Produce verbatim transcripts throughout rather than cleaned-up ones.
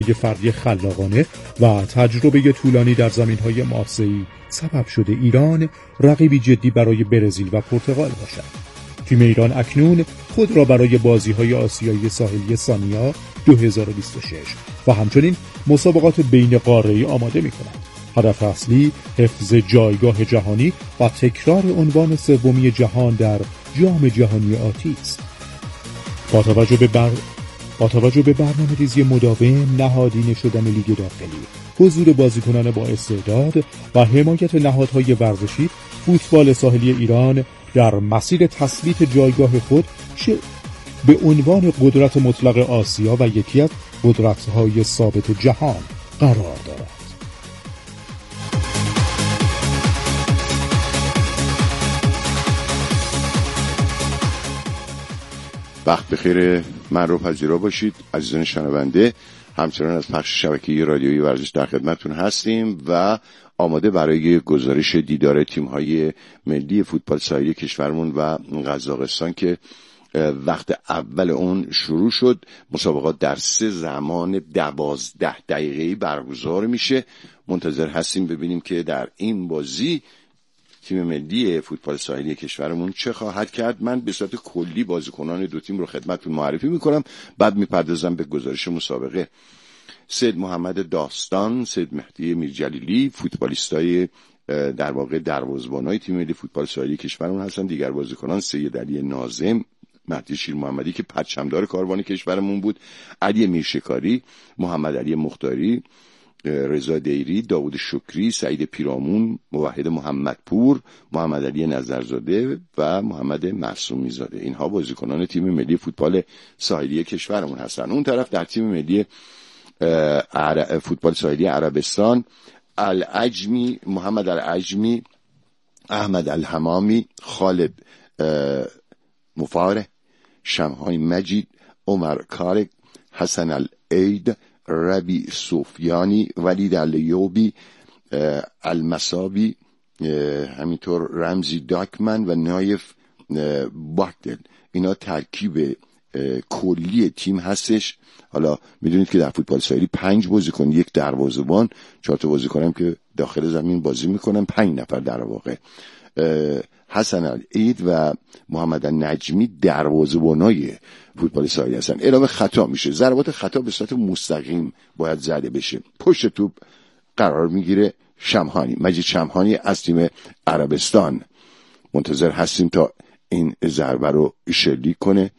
فردی خلاقانه و تجربه طولانی در زمین‌های معاصری سبب شده ایران رقیبی جدی برای برزیل و پرتغال باشد. تیم ایران اکنون خود را برای بازی‌های آسیایی ساحلی سانیا دو هزار و بیست و شش و همچنین مسابقات بین قاره‌ای آماده می‌کند. هدف اصلی حفظ جایگاه جهانی و تکرار عنوان سومی جهان در جام جهانی آتی است. با توجه به بر... با توجه به برنامه‌ریزی مداوم، نهادینه شدن لیگ داخلی، حضور بازیکنان با استعداد و حمایت نهادهای ورزشی، فوتبال ساحلی ایران در مسیر تثبیت جایگاه خود ش... به عنوان قدرت مطلق آسیا و یکی از قدرت‌های ثابت جهان قرار دارد. وقت بخیر، من رو پذیرا باشید عزیزان شنونده. همچنان از پخش شبکه‌ای رادیویی ورزش در خدمتتون هستیم و آماده برای گزارش دیدار تیم‌های ملی فوتبال ساحلی کشورمون و قزاقستان که وقت اول اون شروع شد. مسابقات در سه زمان دوازده دقیقه‌ای برگزار میشه. منتظر هستیم ببینیم که در این بازی تیم ملی فوتبال ساحلی کشورمون چه خواهد کرد. من به صورت کلی بازیکنان دو تیم رو خدمتتون معرفی میکنم، بعد میپردازم به گزارش مسابقه. سید محمد داستان، سید مهدی میرجلیلی، فوتبالیستای در واقع دروازه‌بانای تیم ملی فوتبال ساحلی کشورمون هستن. دیگر بازیکنان سید علی ناظم، مهدی شیر محمدی که پرچمدار کاروان کشورمون بود، علی میرشکاری، محمد علی مختاری، رضا دیری، داوود شکری، سعید پیرامون، موحد محمدپور، محمد علی نظرزاده و محمد معصومی زاده. اینها بازیکنان تیم ملی فوتبال ساحلی کشورمون هستن. اون طرف در تیم ملی فوتبال ساحلی عربستان، العجمی، محمد العجمی، احمد الحمامی، خالد مفاره، شمهای مجید، عمر کارک، حسن العید، ربی سفیانی، ولید الیوبی، المصابی، همینطور رمزی داکمن و نایف باکدل. اینا ترکیب کلی تیم هستش. حالا میدونید که در فوتبال ساحلی پنج بازیکن، یک دروازه‌بان، چهار تا بازیکن هم که داخل زمین بازی میکنن، پنج نفر در واقع. حسن العید و محمد النجمی دروازه‌بانای فوتبال ساحلی هستن. اعلام خطا میشه، ضربات خطا به صورت مستقیم باید زده بشه. پشت توپ قرار میگیره شمهانی، مجید شمهانی از تیم عربستان. منتظر هستیم تا این ضربه رو شلیک کنه.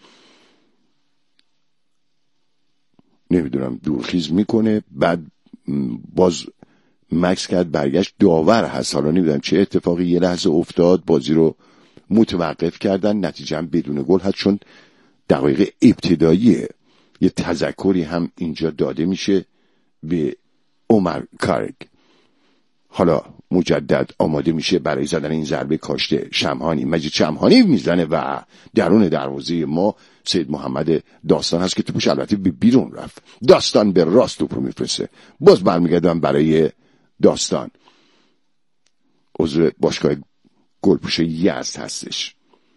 نمیدونم دورخیز میکنه، بعد باز مکس کرد، برگشت، داور هست. حالا نمیدونم چه اتفاقی یه لحظه افتاد، بازی رو متوقف کردن، نتیجه هم بدون گل هست چون دقایق ابتداییه. یه تذکری هم اینجا داده میشه به عمر کارک. حالا مجدد آماده میشه برای زدن این ضربه کاشته. شمهانی، مجید شمهانی میزنه و درون دروازه ما سید محمد داستان هست که توپش البته به بیرون رفت. داستان به راست توپ رو میفرسته. باز برمیگردم برای داستان، عضو باشگاه گلپوش یزد هستش.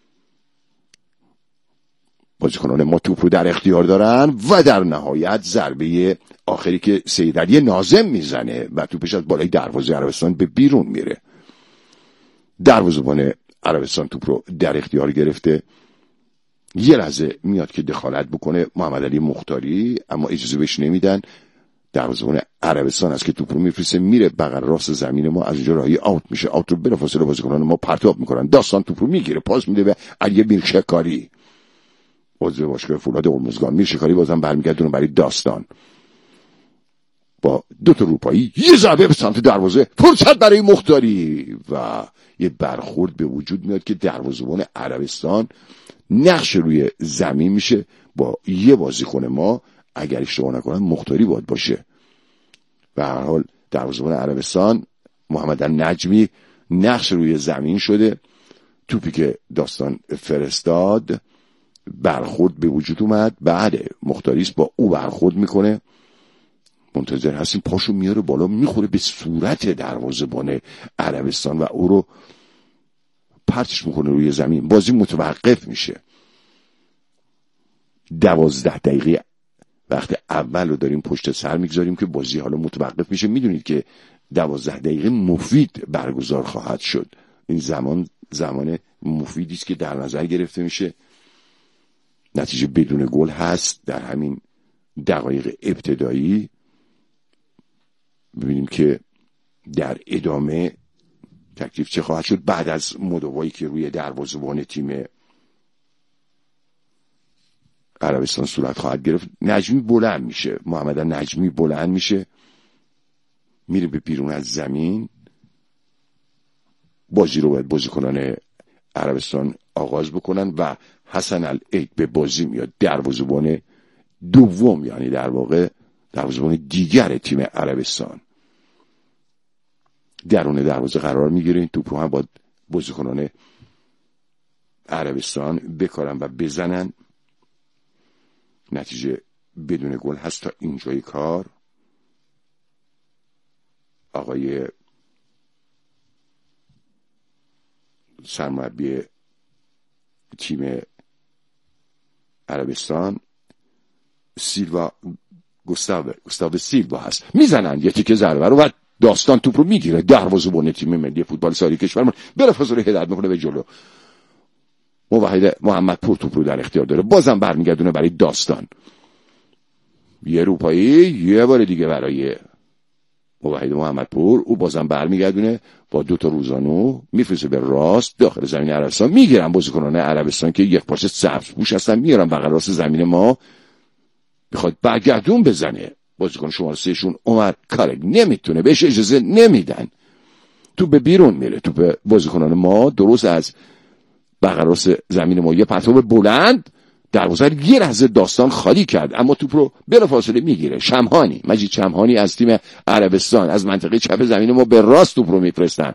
بازیکنان ما توپ رو در اختیار دارن و در نهایت ضربه آخری که سید علی ناظم میزنه و توپش از بالای دروازه عربستان به بیرون میره. دروازه‌بان عربستان توپ رو در اختیار گرفته، یه لحظه میاد که دخالت بکنه محمد علی مختاری، اما اجازه بهش نمیدن. دروازه‌بان عربستان است که توپ رو میفرسته میره بغل راست زمین ما، از اونجا راهی آوت میشه. آوت رو بلافاصله بازیکنان ما پرتاب میکنن. داستان توپ رو میگیره، پاس میده به علی میرشکاری، عضو باشگاه فولاد هرمزگان. میرشکاری بازم برمیگردونه برای داستان با دو تا روپایی، یه ضربه به سمت دروازه، فرصت برای مختاری و یه برخورد به وجود میاد که دروازه‌بان عربستان نقش روی زمین میشه با یه بازیکن ما، اگر اشتباه نکنم مختاری باید باشه. به هر حال دروازه‌بان عربستان محمد النجمی نقش روی زمین شده. توپی که داستان فرستاد برخورد به وجود اومد، بعد مختاریست با او برخورد میکنه. منتظر هستیم پاشو میاره بالا، میخوره به صورت دروازه‌بان عربستان و او رو پرتش میکنه روی زمین. بازی متوقف میشه. دوازده دقیقه وقت اول رو داریم پشت سر میگذاریم که بازی حالا متوقف میشه. میدونید که دوازده دقیقه مفید برگزار خواهد شد. این زمان زمان مفیدی است که در نظر گرفته میشه. نتیجه بدون گل هست در همین دقایق ابتدایی. ببینیم که در ادامه تکلیف چه خواهد شد بعد از مداوایی که روی دروازه‌بان تیم عربستان صورت خواهد گرفت. نجمی بلند میشه، محمد نجمی بلند میشه، میره به بیرون از زمین. بازی رو باید بازیکنان عربستان آغاز بکنن و حسن العید به بازی میاد، دروازه‌بان دوم، یعنی در واقع دروازه‌بان دیگر تیم عربستان درون دروازه قرار میگیره. این توپ رو هم باید بازیکنان عربستان بکارن و بزنن. نتیجه بدون گل هست تا اینجای کار. آقای سرمربی تیم عربستان سیلوا گوستاو گوستاو سیلوا هست. میزنن یه تیکه ضربه رو و داستان توپ رو میگیره. دروازه‌بان تیم ملی فوتبال ساری کشورمون بلافاصله هدایت میکنه به جلو. موحد محمد پور توپ رو در اختیار داره، بازم برمیگردونه برای داستان. یه روپایی یه بار دیگه برای موحد محمد پور، او بازم برمیگردونه با دو تا روزانو میفرسته به راست داخل زمین عربستان. میگیرن بازیکنان عربستان که یک پارچه سبزپوش هستن، میارن بغل راست زمین ما، میخواد برگردون بزنه. بازیکن شماره سه شون عمر کارگ نمیتونه، بهش اجازه نمیدن. تو به بیرون میره. تو به بازیکنان ما درست از بغل راست زمین ما یه پرتاب بلند دروازه یه لحظه داستان خالی کرد، اما توپ رو بلافاصله میگیره. شمهانی، مجید شمهانی از تیم عربستان از منطقه چپ زمین ما به راست توپ رو میفرستن.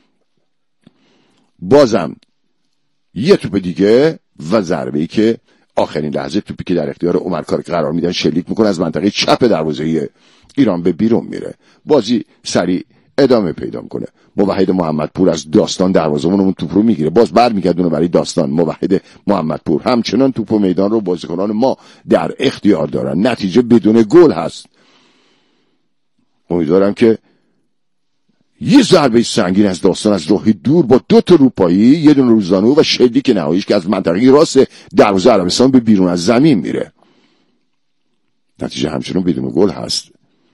بازم یه توپ دیگه و ضربه‌ای که آخرین لحظه توپی که در اختیار عمر کارگ قرار میدن شلیک میکنه از منطقه چپ دروازه ایران به بیرون میره. بازی سریع ادامه پیدا میکنه. موحد محمد پور از داستان دروازه‌بان اون توپ رو میگیره، باز برمیگردونه برای داستان. موحد محمد پور همچنان توپ و میدان رو بازیکنان ما در اختیار دارن. نتیجه بدون گل هست. امیدوارم که یه ضربه سنگین از داستان از راهی دور با دو تا روپایی، یه دونه روزانو و شلیک نهاییش که از منطقه راست دروازه عربستان به بیرون از زمین میره. نتیجه همچنان بدون گل هست.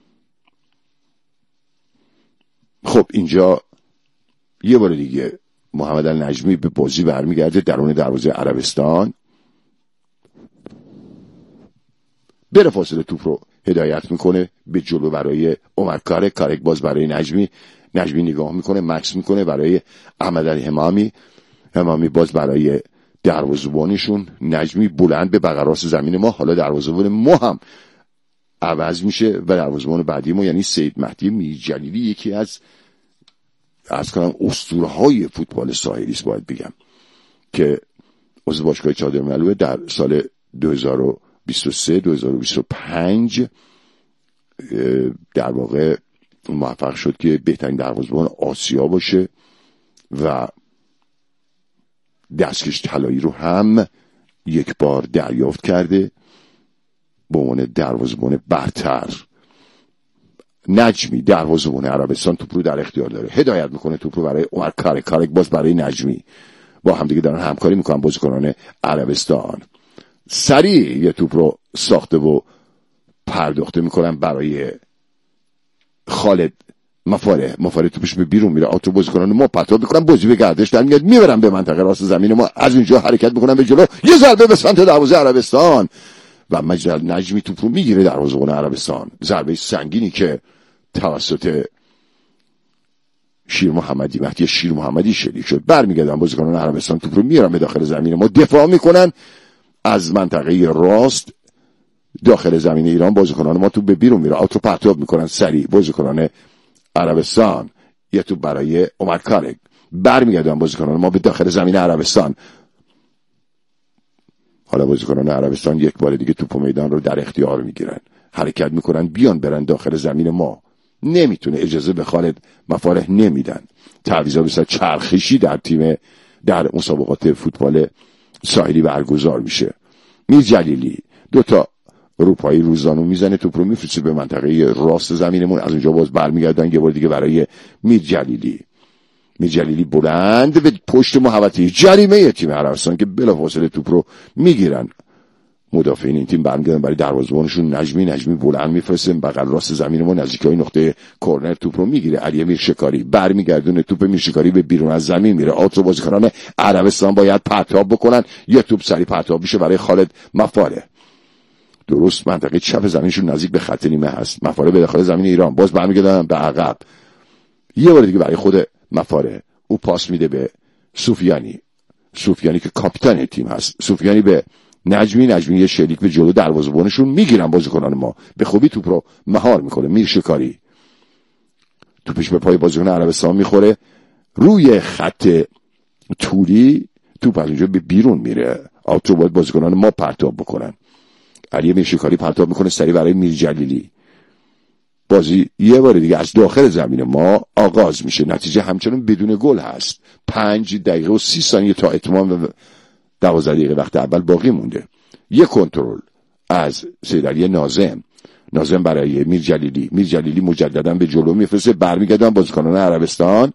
خب اینجا یه بار دیگه محمد النجمی به بازی برمیگرده درون دروازه عربستان. بلافاصله توپ رو هدایت میکنه به جلو برای عمر کارگ. کارگ باز برای نجمی. نجمی نگاه میکنه، مکس میکنه برای احمد علی همامی. همامی باز برای دروازه‌بانشون. نجمی بلند به بغل راست زمین ما. حالا دروازه‌بان ما هم عوض میشه و دروازه‌بان بعدی ما یعنی سید مهدی میرجلیلی، یکی از از کنم اسطوره‌های فوتبال ساحلی است باید بگم، که عضو باشگاه چادر ملوه در سال دو هزار و بیست و سه دو هزار و بیست و پنج در واقع موفق شد که بهترین دروازه‌بان آسیا باشه و دستکش طلایی رو هم یک بار دریافت کرده به عنوان دروازه‌بان برتر. نجمی دروازه‌بان عربستان توپ رو در اختیار داره، هدایت میکنه توپ رو برای عمر کارگ. کارگ باز برای نجمی. با هم دیگه دارن همکاری میکنن بازیکنان عربستان. سریع یه توپ رو ساخته و پرداخته میکنن برای خالد مفاره. مفاره توپش به بیرون میره، آتو بازیکنان ما پرتاب میکنن، بازی به گردش در میاد، میبرن به منطقه راست زمین ما. از اونجا حرکت میکنن به جلو، یه ضربه به سمت دروازه عربستان و مجید نجمی توپ رو میگیره دروازه‌بان عربستان. ضربه سنگینی که توسط شیر محمدی مهدی شیر محمدی شلیک شد. برمیگردن بازیکنان عربستان توپ رو میارن به داخل زمین ما، دفاع میکنن از منطقه راست داخل زمین ایران. بازیکنان ما توپ به بیرون میره، آوت رو پرتاب میکنن سریع بازیکنان عربستان. یه توپ برای عمر کارگ. برمیگردن بازیکنان ما به داخل زمین عربستان. حالا بازیکنان عربستان یک بار دیگه توپ و میدان رو در اختیار میگیرن، حرکت میکنن بیان برن داخل زمین ما. نمیتونه، اجازه به خالد مفاره نمیدن. تعویضا به صورت چرخشی در تیم در مسابقات فوتبال ساحلی برگزار میشه. میرجلیلی دو تا اروپایی روزانو میزنه، توپ رو میفرسته به منطقه راست زمینمون، از اونجا باز برمیگردن یه بار دیگه برای میر جلیلی. میر جلیلی بلند به پشت محوطه جریمه تیم عربستان که بلافاصله توپ رو میگیرن مدافعین این تیم، برمیگردن برای دروازه‌بانشون نجمی. نجمی بلند میفرسته بغل راست زمین ما نزدیکای نقطه کرنر توپ رو میگیره. علی میرشکاری برمیگردونه توپ میرشکاری به بیرون از زمین میره. آترو بازیکنان عربستان باید پرتاب بکنن، یه توپ سری پرتاب میشه برای خالد مفاره. درست منطقه چپ زمینشون نزدیک به خط نیمه هست. مفاره به داخل زمین ایران، باز برمیگردن به عقب. یه بار دیگه برای خود مفاره، او پاس میده به سفیانی. سفیانی که کاپیتان تیم هست. سفیانی به نجمی. نجمی یه شلیک به جلو دروازه‌بانشون میگیرن بازیکنان ما، به خوبی توپ رو مهار میکنه. میرشکاری توپش به پای بازیکن عربستان میخوره روی خط طولی، توپ از اونجا به بیرون میره. آتو باید بازیکنان ما پرتاب بکنن. علی میرشکاری پرتاب میکنه سری برای میر جلیلی. بازی یه بار دیگه از داخل زمین ما آغاز میشه. نتیجه همچنان بدون گل هست. پنج دقیقه و سی ثانیه تا اتمام دوازده دقیقه وقت اول باقی مونده. یک کنترل از سیدعلی ناظم. ناظم برای میر جلیلی. میر جلیلی مجددا به جلو میفرسته، برمیگردن بازیکنان عربستان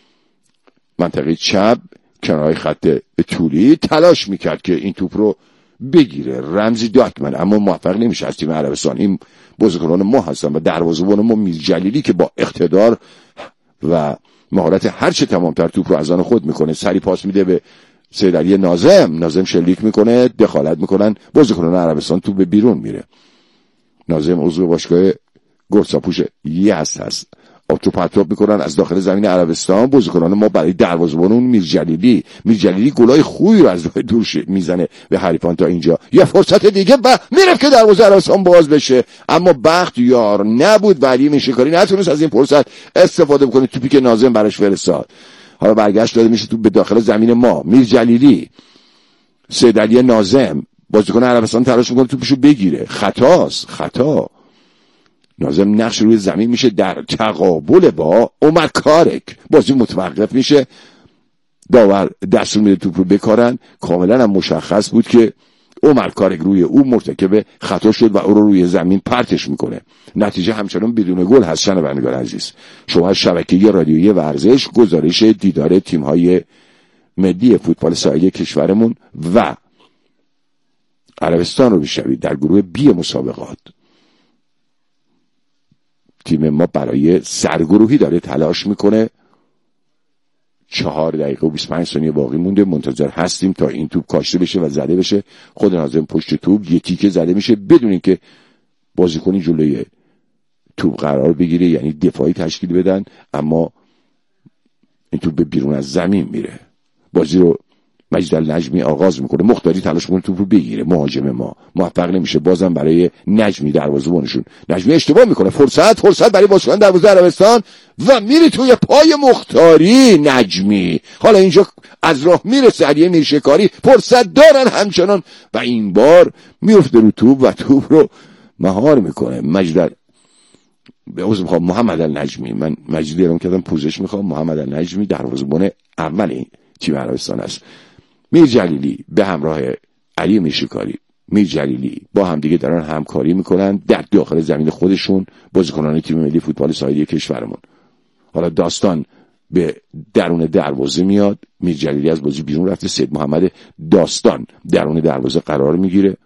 منطقه چپ کنارهای خط طولی. تلاش میکرد که این توپ رو بگیره رمزی داکمن، اما موفق نمیشه از تیم عربستان. این بازیکنان ما هستن و دروازه‌بان ما میر جلیلی که با اقتدار و مهارت هر چه تمامتر توپ رو از آن خود میکنه. سری پاس میده به سیدعلی ناظم. ناظم شلیک میکنه، دخالت میکنن بازیکنان عربستان، توپ به بیرون میره. ناظم عضو باشگاه گرساپوش یزد هست. آتو پرتاب میکنن از داخل زمین عربستان. بازیکنان ما برای دروازه‌بان اون میر جلیلی. میر جلیلی گلای خوبی رو از دور میزنه به حریفان. تا اینجا یه فرصت دیگه و میرفت که دروازه عربستان باز بشه، اما بخت یار نبود و علی میرشکاری نتونست از این فرصت استفاده بکنه. توپی که ناظم براش فرستاد حالا برگشت داده میشه تو به داخل زمین ما. میر جلیلی، سیدعلی ناظم، بازیکن عربستان تلاش میکنه توپشو بگیره. خطاست، خطا. ناظم نقش روی زمین میشه در تقابل با عمر کارک. بازی متوقف میشه، داور دستور میده توپ رو بکارن. کاملا هم مشخص بود که عمر کارک روی او مرتکب خطا شد و او رو روی زمین پرتش میکنه. نتیجه همچنان بدون گل هست. شنوندگان عزیز، شما از شبکه رادیویی ورزش گزارش دیدار تیم‌های ملی فوتبال ساحلی کشورمون و عربستان رو میشنوید. در گروه بی مسابقات تیم ما برای سرگروهی داره تلاش میکنه. چهار دقیقه و بیست و پنج ثانیه باقی مونده. منتظر هستیم تا این توپ کاشته بشه و زده بشه. خود ناظم پشت توپ یه تیکه زده میشه بدون اینکه بازیکنی جلوی توپ قرار بگیره، یعنی دفاعی تشکیل بدن، اما این توپ به بیرون از زمین میره. بازی رو مجید النجمی آغاز میکنه. مختاری تلاش میکنه توپ رو بگیره. مهاجم ما موفق نمیشه. بازم برای نجمی دروازه‌بانشون. نجمی اشتباه میکنه. فرصت فرصت برای بازیکن دروازه عربستان و میره توی پای مختاری. نجمی حالا اینجا از راه میرسه. علی میرشکاری فرصت دارن همچنان و این بار میفته رو توپ و توپ رو مهار میکنه. مجید به عوض میخوام محمد النجمی، من مجید ایران کردم پوزش میخوام. محمد النجمی دروازه‌بان اول تیم عربستان است. میر جلیلی به همراه علی میرشکاری. میر جلیلی با هم دیگه دارن همکاری میکنن در داخل زمین خودشون، بازیکنان تیم ملی فوتبال ساحلی کشورمون. حالا داستان به درون دروازه میاد. میر جلیلی از بازی بیرون رفته. سید محمد داستان درون دروازه قرار میگیره.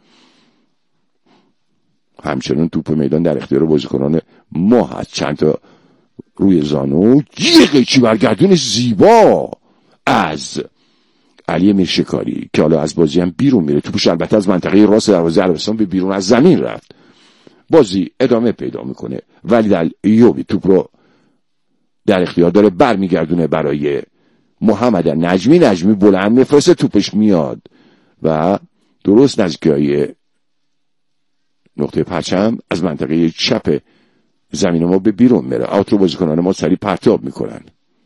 همچنان توپ میدان در اختیار بازیکنان ما هست. چند تا روی زانو یه قیچی برگردون زیبا از علی میرشکاری که حالا از بازی هم بیرون میره. توپش البته از منطقه راست دروازه عربستان به بیرون از زمین رفت. بازی ادامه پیدا میکنه. ولی در ایوبی توپ رو در اختیار داره، برمیگردونه برای محمد نجمی. نجمی بلند میفرسته، توپش میاد و درست نزدیکی نقطه پرچم از منطقه چپ زمین ما به بیرون میره. آوترو بازیکنان ما سری پرتاب میکنن.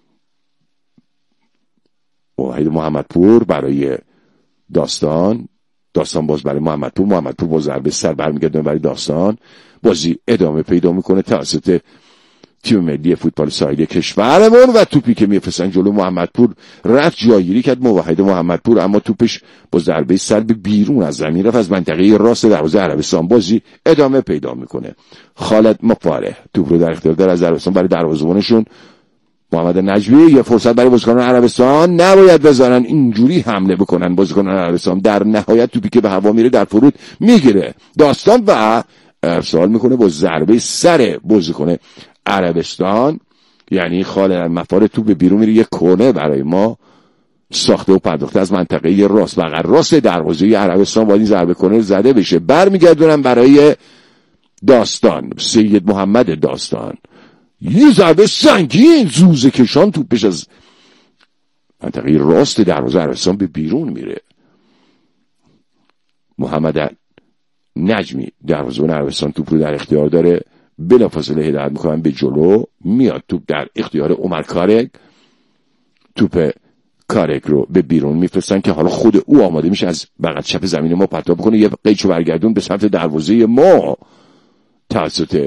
واحد محمدپور برای داستان. داستان باز برای محمدپور. محمدپور باز ضربه سر برمیگردونه برای داستان. بازی ادامه پیدا میکنه توسط تیم ملی فوتبال ساحلی کشورمون و توپی که میفرستن جلو محمدپور رفت جایگیری کرد موحد محمدپور، اما توپش با ضربه سر به بیرون از زمین رفت، از منطقه راست دروازه عربستان. بازی ادامه پیدا میکنه. خالد مقفاره توپ رو در اختیار داره از عربستان برای دروازه‌بانشون محمد نجمی. یه فرصت برای بازیکنان عربستان، نباید بزنن اینجوری حمله بکنن بازیکنان عربستان. در نهایت توپی که به هوا میره در فرود میگیره داستان و ارسال میکنه با ضربه سر بازیکن عربستان. یعنی خالد مفار توپ به بیرون میره. یک کورنر برای ما ساخته و پرداخته از منطقه راست بغل راست دروازه عربستان. با این ضربه کورنر زده بشه. برمیگردونم برای داستان، سید محمد داستان. یه ضربه سنگین زوزه کشان توپش از منطقه راست دروازه عربستان به بیرون میره. محمد نجمی دروازه‌بان عربستان توپ رو در اختیار داره، بلافاصله هدایت میکنن به جلو. میاد توپ در اختیار عمر کارک. توپ کارک رو به بیرون میفرستن که حالا خود او آماده میشه از بغل چپ زمین ما پرتاب بکنه. یه قیچو برگردون به سمت دروازه ما توسط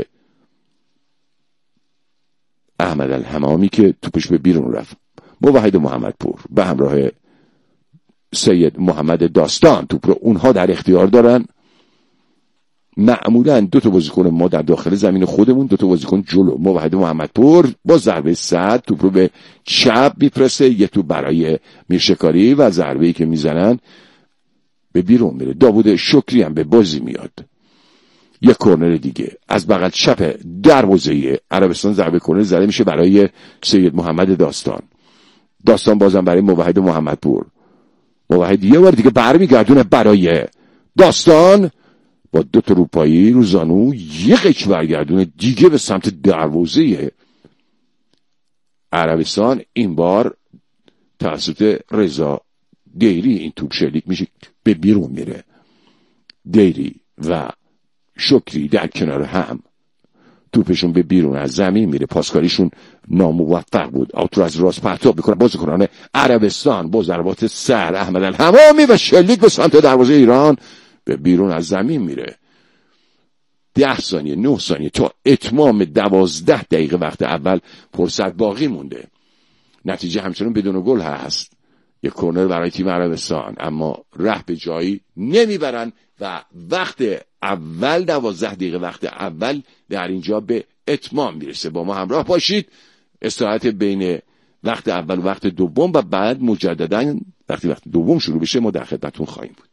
احمد الحمامی که توپش به بیرون رفت. موحد محمدپور به همراه سید محمد داستان توپ رو اونها در اختیار دارن. معمولا دو تا بازیکن ما در داخل زمین خودمون، دو تا بازیکن جلو. موحد محمدپور با ضربه صد توپ رو به چپ میفرسته. یه توپ برای میرشکاری و ضربه‌ای که میزنن به بیرون میره. داوود شکری هم به بازی میاد. یک کورنر دیگه از بغل چپ دروازه عربستان ضربه کورنر زده میشه برای سید محمد داستان. داستان بازم برای موحد محمدپور. موحد یه بار دیگه برمیگردونه برای داستان با دو تا روپایی رو زانو یه قیچ برگردونه دیگه به سمت دروازه عربستان. این بار توسط رضا دیری این توپ شلیک میشه به بیرون میره. دیری و شکری در کنار هم توپشون به بیرون از زمین میره. پاسکاریشون ناموفق بود. آوت رو از راست پرتاب میکنه بازیکنان عربستان با ضربات سر. احمد الحمامی و شلیک به سمت دروازه ایران به بیرون از زمین میره. ده ثانیه نه ثانیه تا اتمام دوازده دقیقه وقت اول فرصت باقی مونده. نتیجه همچنان بدون گل هست. یک کورنر برای تیم عربستان، اما ره به جایی نمیبرن و وقت اول دوازده دقیقه وقت اول در اینجا به اتمام میرسه. با ما همراه باشید. استراحت بین وقت اول و وقت دوم و بعد مجددا وقتی وقت دوم شروع بشه ما در خدمتتون خواهیم بود.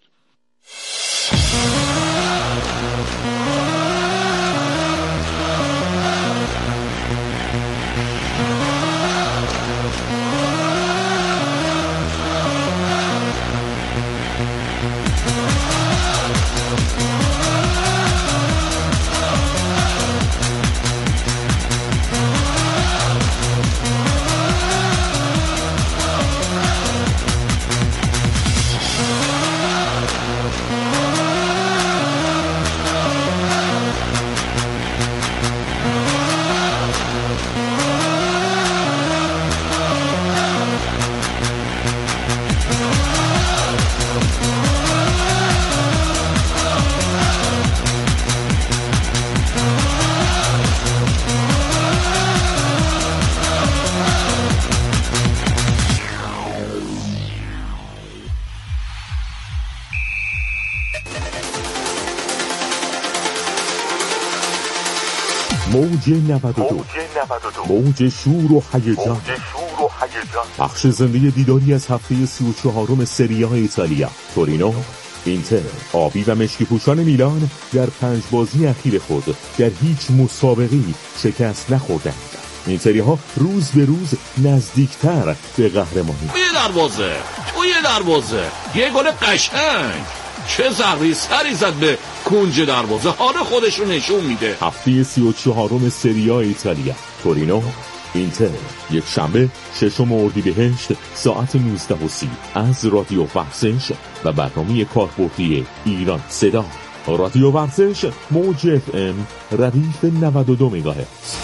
موج نود و دو موج شور و هیجان، بخش زنده دیداری از هفته سی و چهارم سری آ ایتالیا. تورینو، اینتر، آبی و مشکی پوشان میلان در پنج بازی اخیر خود در هیچ مسابقه‌ای شکست نخوردند. اینتری ها روز به روز نزدیکتر به قهرمانی. توی دروازه توی دروازه یه گل قشنگ، چه ضربه سری زد به کنج دروازه. حال خودش رو نشون میده. هفته سی و چهارم سری آ ایتالیا. تورینو، اینتر، یک شنبه ششم اردیبهشت ساعت نوزده و سی از رادیو ورزش و برنامه کاربردی ایران صدا. رادیو ورزش موج اف ام ردیف نود و دو مگاهرتز.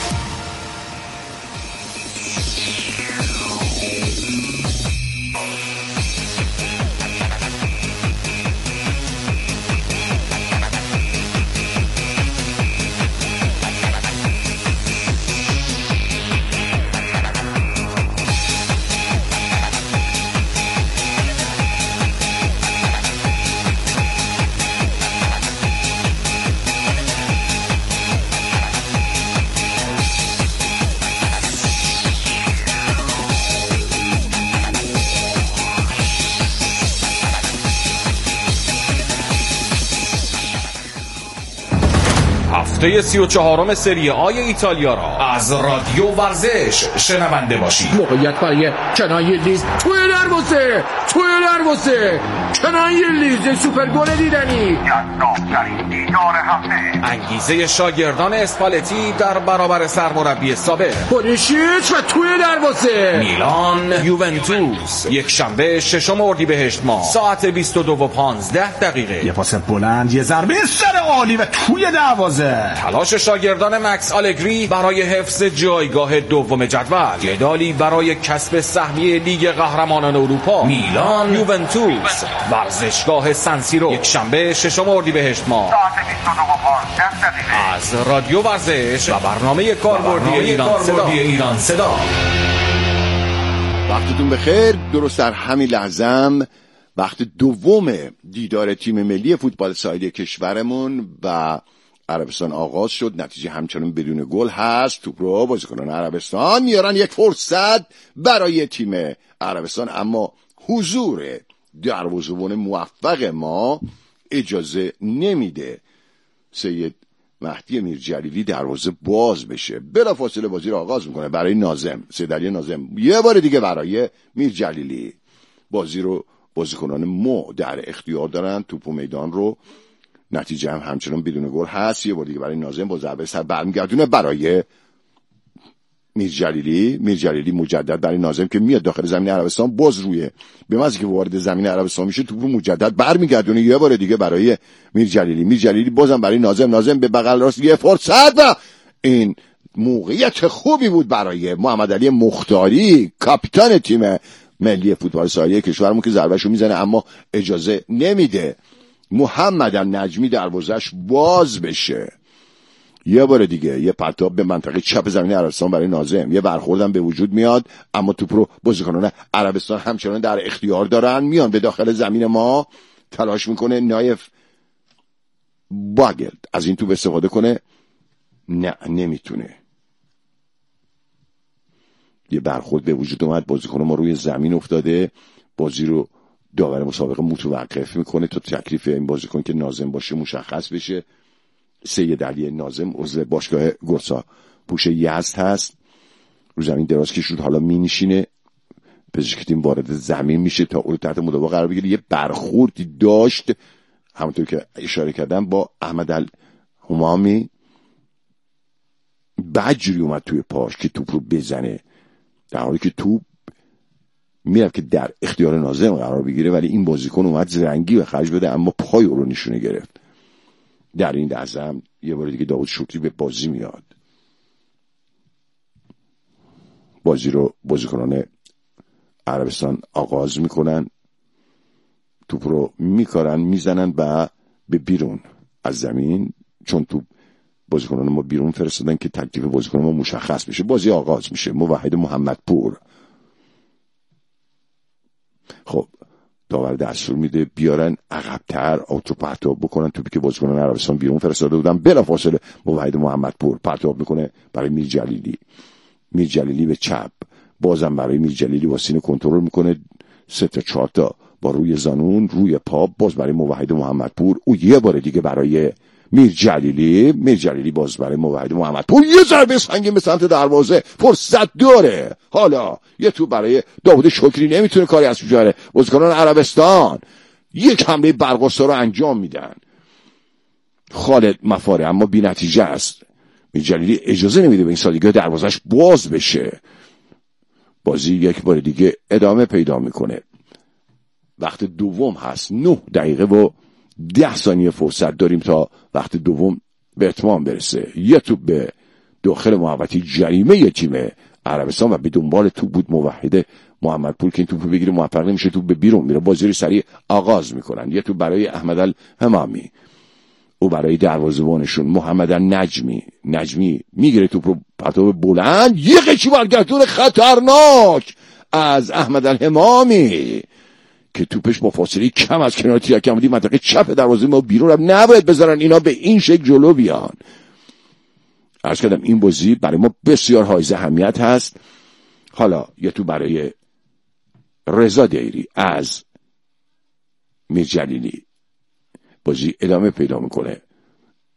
هفته سی و چهارم سری آی ایتالیا را از رادیو ورزش شنونده باشید. موقعیت برای کنان ییلدیز توی دروازه توی دروازه کنان ییلدیز سوپر گل دیدنی. جذاب‌ترین دیدار هفته. انگیزه شاگردان اسپالتی در برابر سرمربی سابق. پولیشیچ و توی دروازه میلان یوونتوس یک شنبه ششم اردیبهشت ماه ساعت بیست و دو و پانزده دقیقه. یه پاس بلند، یه ضربه سر عالی و توی دروازه. تلاش شاگردان مکس آلگری برای حفظ جایگاه دوم جدول. جدالی برای کسب سهمیه لیگ قهرمانان اروپا. میلان یوونتوس ورزشگاه سنسیرو یک شنبه ششم اردیبهشت ماه ساعت بیست و دو و پانزده دقیقه. از رادیو ورزش و برنامه کاربردی ایران صدا. ایران صدا. وقتتون بخیر. درست در همین لحظه وقت دوم دیدار تیم ملی فوتبال ساحلی کشورمون و عربستان آغاز شد. نتیجه همچنان بدون گل هست. توپ رو بازیکنان عربستان میارن، یک فرصت برای تیم عربستان، اما حضور دروازه‌بان موفق ما اجازه نمیده سید مهدی میرجلیلی دروازه باز بشه. بلافاصله بازی رو آغاز میکنه برای ناظم، سید علی ناظم یه بار دیگه برای میرجلیلی. بازی رو بازیکنان مو در اختیار دارن، توپ و میدان رو. نتیجه هم همچنان بدون گل هست. یه بار دیگه برای ناظم با ضربه سر برمیگردونه برای میرجلیلی. میرجلیلی مجدد برای ناظم که میاد داخل زمین عربستان، باز روی به محض که وارد زمین عربستان میشه توپ رو مجدد برمیگردونه یه بار دیگه برای میرجلیلی. میرجلیلی بازم برای ناظم، ناظم به بغل راست یه فرصت و این موقعیت خوبی بود برای محمد علی مختاری کاپیتان تیم ملی فوتبال ساحلی کشورمون که ضربهشو میزنه اما اجازه نمیده محمد نجمی دروازه‌اش باز بشه. یه بار دیگه یه پرتاب به منطقه چپ زمین عربستان برای ناظم، یه برخوردم به وجود میاد اما توپ رو بازیکنان عربستان همچنان در اختیار دارن. میان به داخل زمین ما، تلاش میکنه نایف باگلد از این توپ استفاده کنه، نه نمیتونه. یه برخورد به وجود اومد، بازیکن ما روی زمین افتاده. بازی رو داور مسابقه متوقف میکنه تا تکلیف این بازیکن که ناظم باشه مشخص بشه. سید علی ناظم عضو باشگاه گرسا پوش یزد هست. رو زمین دراز کشید، حالا می نشینه. پزشک تیم وارد زمین میشه تا او رو تحت مداوا قرار بگیره. یه برخوردی داشت همونطور که اشاره کردم با احمد الهمامی، بجری اومد توی پاش که توپ رو بزنه، در حالی که توپ میرفت که در اختیار ناظم قرار بگیره، ولی این بازیکن اومد زرنگی به خرج بده اما پای او رو نشونه گرفت. در این لحظه هم یه بار دیگه داوود شکری به بازی میاد. بازی رو بازیکنان عربستان آغاز میکنن، توپ رو میکارن میزنن و به بیرون از زمین، چون توپ بازیکنان ما بیرون فرستادن که تکلیف بازیکنان ما مشخص بشه. بازی آغاز میشه. موحد محمدپور خب داور دستور میده بیارن عقب‌تر، آوتو پرتاب بکنن. توپی که بازیکنان عربستان بیرون فرستاده بودن بلافاصله موحد محمدپور پرتاب میکنه برای میرجلیلی. میرجلیلی به چپ، بازم برای میرجلیلی با سینه کنترل میکنه، سه تا چهار تا با روی زانون روی پا، باز برای موحد محمدپور. او یه بار دیگه برای میرجلیلی. میرجلیلی باز برای موحد محمدپور، یه ضربه سنگین به سمت دروازه، فرصت داره. حالا یه تو برای داوود شکری، نمیتونه کاری از بیاره. بازیکنان عربستان یک حمله برقصا رو انجام میدن. خالد مفاره اما بی نتیجه است. میرجلیلی اجازه نمیده به این سادگی دروازش باز بشه. بازی یک بار دیگه ادامه پیدا میکنه. وقت دوم هست، نه دقیقه و ده ثانیه فرصت داریم تا وقت دوم به اتمام برسه. یه توپ به داخل محوطه جریمه تیم عربستان و به دنبال توپ بود موحد محمدپور که این توپ بگیره، موفق نمیشه، توپ به بیرون میره. بازی رو سریع آغاز میکنن. یه توپ برای احمد الهمامی، او برای دروازه‌بانشون محمد نجمی. نجمی میگیره توپ رو، پرتاب بلند، یه قیچی برگردون خطرناک از احمد الهمامی که توپش با فاصله کم از کنار تیر کمدی منطقه چپ دروازه ما بیرون هم نباید بذارن اینا به این شکل جلو بیان. عرض کردم این بازی برای ما بسیار حائز اهمیت هست. حالا یه تو برای رضا دیری از میرجلیلی. بازی ادامه پیدا میکنه.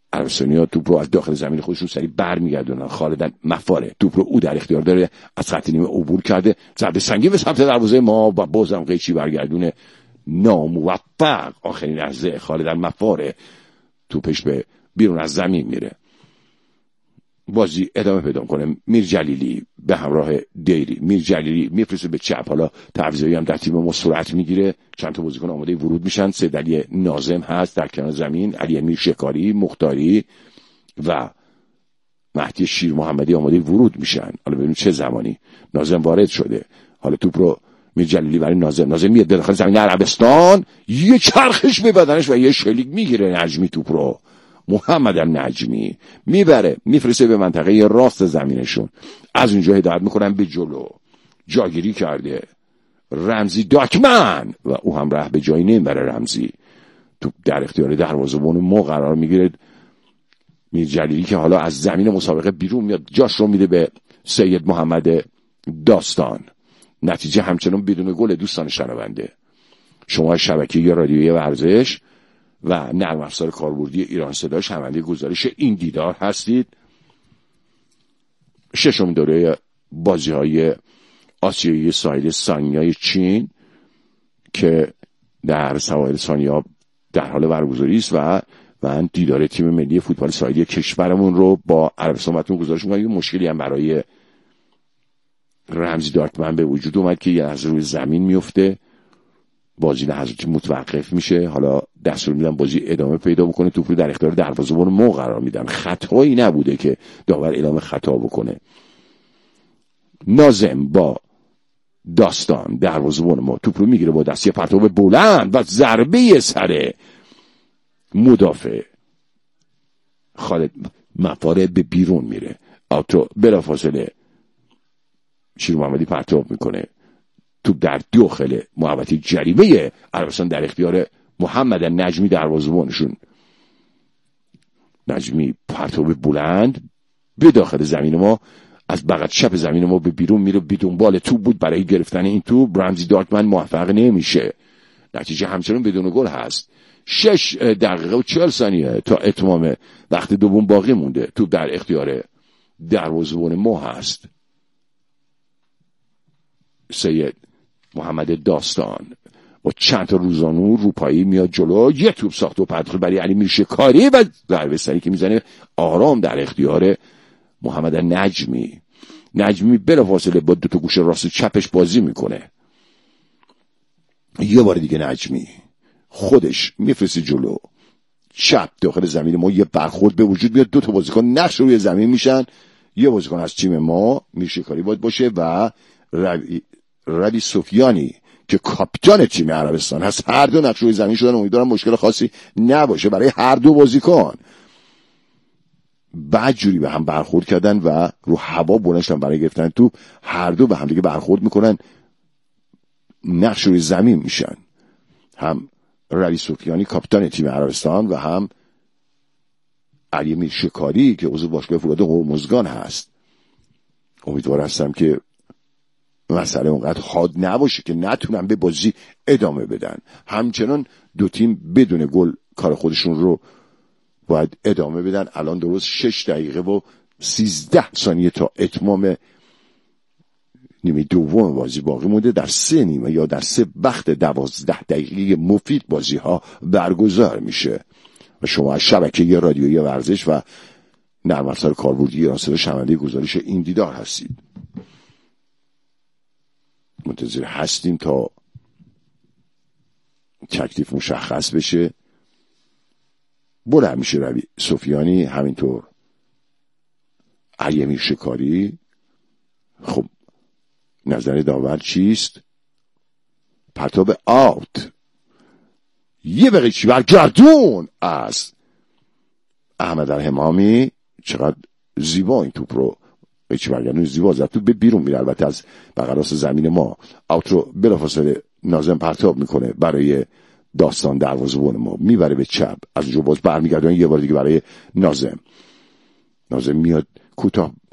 عربستانی‌ها توپ رو از داخل زمین خودشون سریع برمیگردونن. خالد مفاره توپ رو او در اختیار داره، از خط نیمه عبور کرده، ضربه سنگین به سمت دروازه ما و بازم قیچی برگردونه، ناموفق. آخرین لحظه خالد مفاره توپش به بیرون از زمین میره. بازی ادامه پیدا کنه. میر جلیلی به همراه دیری، میر جلیلی میفرسته به چپ. حالا تعویضایی هم در تیم ما سرعت میگیره، چند تا بازیکن آماده ورود میشن. سید علی ناظم هست در کنار زمین، علی امیر شکاری، مختاری و مهدی شیر محمدی آماده ورود میشن. حالا ببینیم چه زمانی ناظم وارد شده. حالا توپ رو میر جلیلی برای ناظم، ناظم میاد داخل زمین عربستان، یه چرخش به بدنش و یه شلیک میگیره نجمی توپ رو. محمد نجمی میبره میفرسته به منطقه راست زمینشون، از اونجا هدایت میکنن به جلو. جاگیری کرده رمزی داکمن و او هم ره به جایی نمیبره. رمزی تو در اختیار دروازه‌بان ما قرار میگیره. میر جلیلی که حالا از زمین مسابقه بیرون میاد، جاش رو میده به سید محمد داستان. نتیجه همچنان بدون گل. دوستان شنونده، شما شبکه یا رادیوی ورزش و نرم افزار کاربردی ایران صدا شنونده گزارش این دیدار هستید. ششم دوره بازی‌های آسیایی ساحل سانیای چین که در سواحل سانیا در حال برگزاری است و من دیدار تیم ملی فوتبال ساحلی کشورمون رو با عربستان براتون گزارش می‌کنم. یه مشکلی هم برای رمزی دارکمن به وجود اومد که یه از روی زمین میفته، بازی لحظاتی متوقف میشه. حالا دستور میدن بازی ادامه پیدا بکنه. توپ رو در اختیار دروازه‌بان ما قرار میدن. خطایی نبوده که داور اعلام خطا بکنه. ناظم با داستان دروازه‌بان ما توپ رو میگیره با دستی پرتاب بلند و ضربه سر مدافع خالد مفاره به بیرون میره. آتو بلافاصله شیر محمدی پرتاب میکنه. توپ در داخل محوطه جریمه عربستان در اختیار محمد نجمی دروازه‌بانشون. نجمی پرتاب بلند به داخل زمین ما، از بغل چپ زمین ما به بیرون میره. بدون بال توپ بود برای گرفتن این توپ. رمزی دارکمن موفق نمیشه. نتیجه همچنان بدون گل هست. شش دقیقه و چهل ثانیه تا اتمام وقت دوم باقی مونده. توپ در اختیار دروازه‌بان ما هست. سید محمد داستان با چند تا روزانو روپایی میاد جلو، یه توپ ساخت و پرتخل برای علی میر شکاری و ضربه سری که میزنه آرام در اختیار محمد نجمی. نجمی بلافاصله با دو تا گوش راست و چپش بازی میکنه. یه بار دیگه نجمی خودش میفرسته جلو، چپ داخل زمین ما یه برخورد به وجود میاد. دو تا بازیکن نقش روی زمین میشن. یه بازیکن از تیم ما میر شکاری باید باشه و روی روی سفیانی که کاپیتان تیم عربستان هست. هر دو نقش روی زمین شدن. امیدوارم مشکل خاصی نباشه برای هر دو بازیکن. بعد جوری به هم برخورد کردن و رو هوا بلند شدن برای گرفتن توپ. هر دو به هم دیگه برخورد میکنن، نقش روی زمین میشن. هم روی سفیانی کاپیتان تیم عربستان و هم علی میر شکاری که عضو باشگاه فولاد هرمزگان هست. امیدوار هستم که مسئله اونقدر حاد نباشه که نتونن به بازی ادامه بدن. همچنان دو تیم بدون گل کار خودشون رو باید ادامه بدن. الان درست شش دقیقه و سیزده ثانیه تا اتمام نیمه دوم بازی باقی مونده. در سه نیمه یا در سه بخت دوازده دقیقه مفید بازی ها برگزار میشه و شما از شبکه رادیویی ورزش و نرم افزار کاربردی ایران صدا شنونده گزارش این دیدار هستید. منتظر هستیم تا تکلیف مشخص بشه. بلند میشه روی سفیانی، همینطور علی امیر شکاری. خب نظر داور چیست؟ پرتاب آوت. یه به قیچی برگردون از احمد الحمامی. چقدر زیبا این توپ رو قیچی برگردون زیبا زد. توپ به بیرون میره البته از بغراس زمین ما. آوت رو بلافاصله ناظم پرتاب میکنه برای داستان دروازه‌بان ما، میبره به چپ. از اونجا باز برمیگردن یه بار دیگه برای ناظم. ناظم میاد کوتاه